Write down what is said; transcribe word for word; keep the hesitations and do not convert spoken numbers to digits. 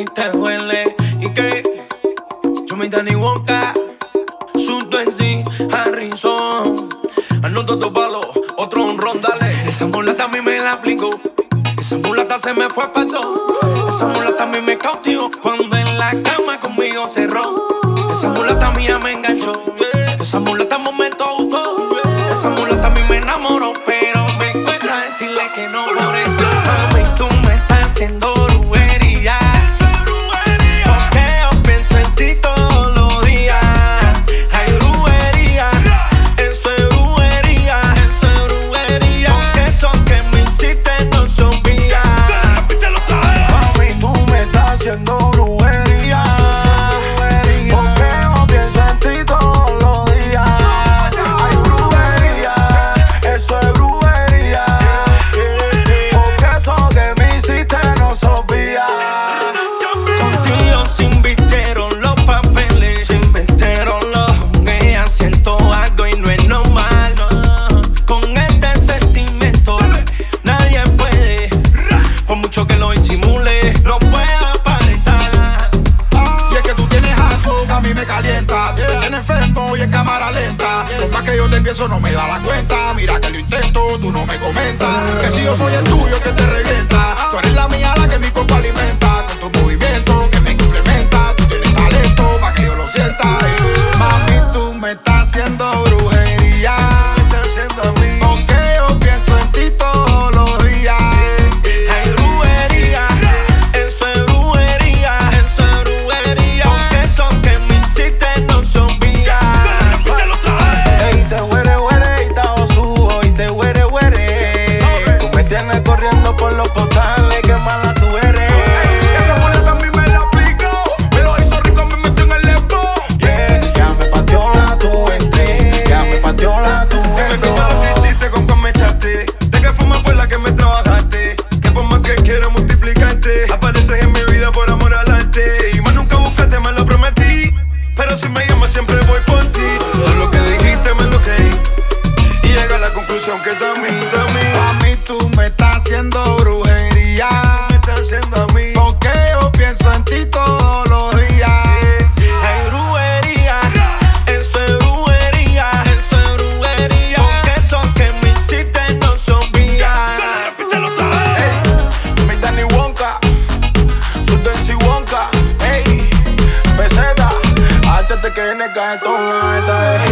y te duele. ¿Y qué? Yo me Danny Wonka, su Twenty, Harrison. Anoto dos palos, otro un ron, dale. Esa mulata a mí me la aplicó. Esa mulata se me fue pa' todo. Esa mulata a mí me cautivó cuando en la cama conmigo cerró. Esa mulata mía me enganchó. Esa mulata en momento gustó. Esa mulata a mí me enamoró, pero me encuentro a decirle que no por eso. Mami, tú me estás haciendo brujería. Porque yo pienso en ti todos los días. Hay brujería, eso es brujería, eso es brujería. Porque eso que me hiciste no se olvida. Mami, tú me estás haciendo brujería. Porque yo pienso en ti todos los días. Hay brujería, eso es brujería. Porque eso que me hiciste no se olvida. Contigo se invirtieron los papeles, se inventaron los juguetes. Siento algo y no es normal, no. Con este sentimiento nadie puede, por mucho que lo disimule, no puedo aparentar. Y es que tú tienes algo que a mí me calienta. Te tienes enfermo y en cámara lenta. Por más que yo te empiezo no me da la cuenta. Mira que lo intento, tú no me comentas. Que si yo soy el tuyo que te revienta. Tú eres la mía la que mi cuerpo alimenta. Con tu movimiento que me complementa. Tú tienes talento pa' que yo lo sienta. eh. Mami, tú me estás haciendo brujería. Me están haciendo a mí. Porque yo pienso en ti todos los días. Hay brujería, eso es brujería, eso es brujería. Porque eso que me hiciste no se olvida. Ey, te huere, huere, y te subo, y te huere, huere. Tú me tienes corriendo por los portales, qué mala tú eres. Esa mulata a mí me la aplicó. Me lo hizo rico, me metió en el lepo. Yeah, ya me pateó la tuente, ya me pateó la tuente. Dime qué fue lo que hiciste, con qué me echaste. De qué forma fue la que me trabajaste. Que por más que quiero multiplicarte, apareces en mi vida por amor al arte. Y más nunca buscaste, me lo prometí. Pero si me llamas siempre voy por ti. Todo lo que dijiste me lo creí. Y llegué a la conclusión que también, también Mami, tú me estás haciendo brujería. Me están haciendo a mí. Porque yo pienso en ti todos los días. Hay brujería, eso es brujería, eso es brujería. Porque eso que me hiciste no se olvida. Ey, mi Danny Wonka, su Twenty Wonka. Ey, peseta, H T K N K, esto es